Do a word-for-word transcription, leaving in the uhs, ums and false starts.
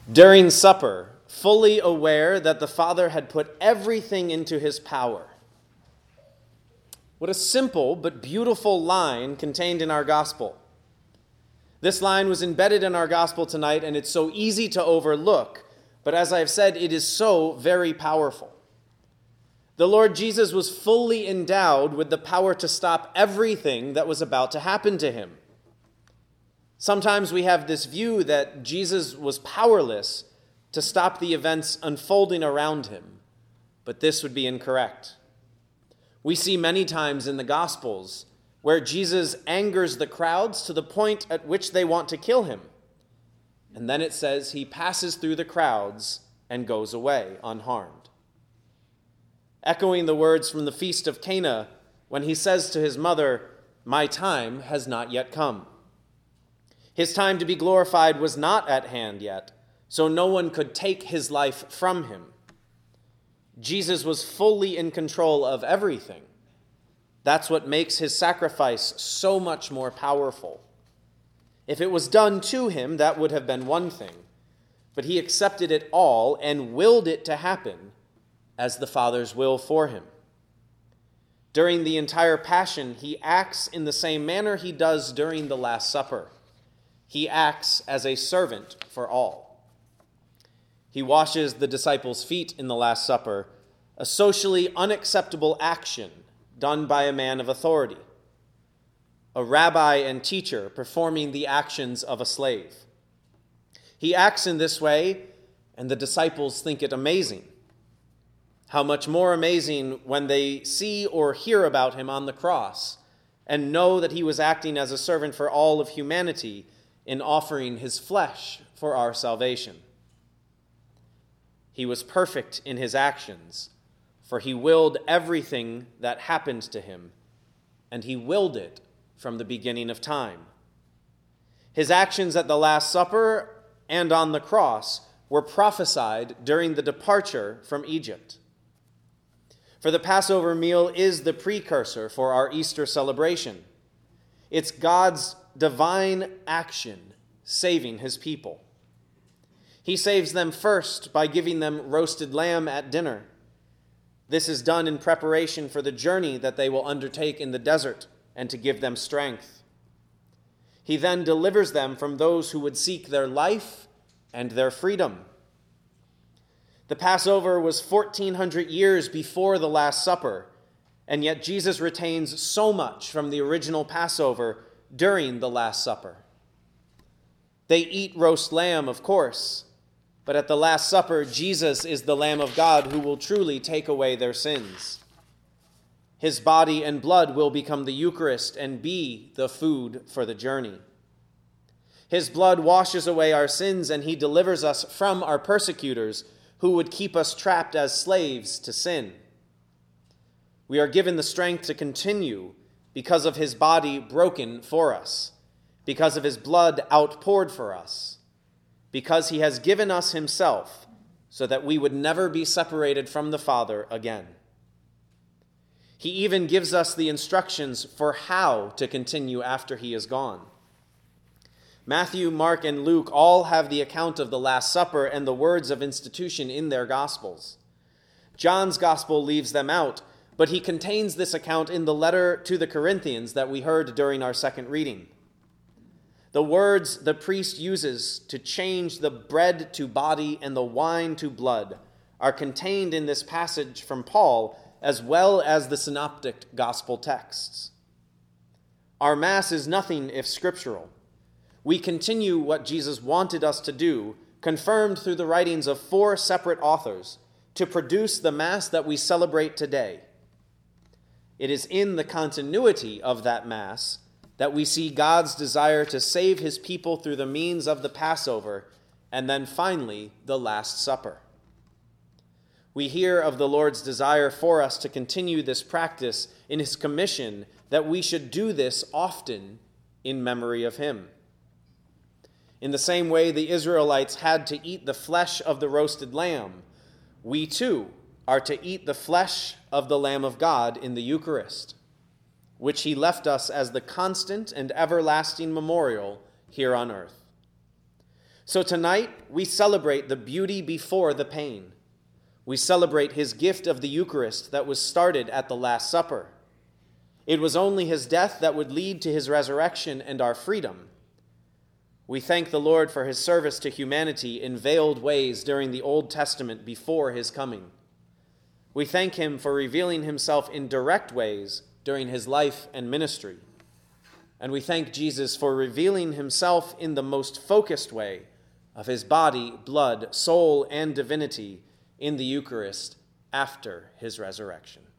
During supper, fully aware that the Father had put everything into his power. What a simple but beautiful line contained in our gospel. This line was embedded in our gospel tonight, and it's so easy to overlook, but as I've said, it is so very powerful. The Lord Jesus was fully endowed with the power to stop everything that was about to happen to him. Sometimes we have this view that Jesus was powerless to stop the events unfolding around him, but this would be incorrect. We see many times in the Gospels where Jesus angers the crowds to the point at which they want to kill him. And then it says he passes through the crowds and goes away unharmed. Echoing the words from the Feast of Cana when he says to his mother, "My time has not yet come." His time to be glorified was not at hand yet, so no one could take his life from him. Jesus was fully in control of everything. That's what makes his sacrifice so much more powerful. If it was done to him, that would have been one thing, but he accepted it all and willed it to happen as the Father's will for him. During the entire Passion, he acts in the same manner he does during the Last Supper. He acts as a servant for all. He washes the disciples' feet in the Last Supper, a socially unacceptable action done by a man of authority, a rabbi and teacher performing the actions of a slave. He acts in this way, and the disciples think it amazing. How much more amazing when they see or hear about him on the cross and know that he was acting as a servant for all of humanity in offering his flesh for our salvation. He was perfect in his actions, for he willed everything that happened to him, and he willed it from the beginning of time. His actions at the Last Supper and on the cross were prophesied during the departure from Egypt. For the Passover meal is the precursor for our Easter celebration. It's God's divine action saving his people. He saves them first by giving them roasted lamb at dinner. This is done in preparation for the journey that they will undertake in the desert and to give them strength. He then delivers them from those who would seek their life and their freedom. The Passover was fourteen hundred years before the Last Supper, and yet Jesus retains so much from the original Passover during the Last Supper. They eat roast lamb, of course, but at the Last Supper, Jesus is the Lamb of God who will truly take away their sins. His body and blood will become the Eucharist and be the food for the journey. His blood washes away our sins, and he delivers us from our persecutors who would keep us trapped as slaves to sin. We are given the strength to continue because of his body broken for us, because of his blood outpoured for us, because he has given us himself so that we would never be separated from the Father again. He even gives us the instructions for how to continue after he is gone. Matthew, Mark, and Luke all have the account of the Last Supper and the words of institution in their Gospels. John's Gospel leaves them out, but he contains this account in the letter to the Corinthians that we heard during our second reading. The words the priest uses to change the bread to body and the wine to blood are contained in this passage from Paul, as well as the synoptic gospel texts. Our Mass is nothing if scriptural. We continue what Jesus wanted us to do, confirmed through the writings of four separate authors, to produce the Mass that we celebrate today. It is in the continuity of that Mass that we see God's desire to save his people through the means of the Passover, and then finally, the Last Supper. We hear of the Lord's desire for us to continue this practice in his commission that we should do this often in memory of him. In the same way the Israelites had to eat the flesh of the roasted lamb, we too are to eat the flesh of the Lamb of God in the Eucharist, which he left us as the constant and everlasting memorial here on earth. So tonight, we celebrate the beauty before the pain. We celebrate his gift of the Eucharist that was started at the Last Supper. It was only his death that would lead to his resurrection and our freedom. We thank the Lord for his service to humanity in veiled ways during the Old Testament before his coming. We thank him for revealing himself in direct ways during his life and ministry. And we thank Jesus for revealing himself in the most focused way of his body, blood, soul, and divinity in the Eucharist after his resurrection.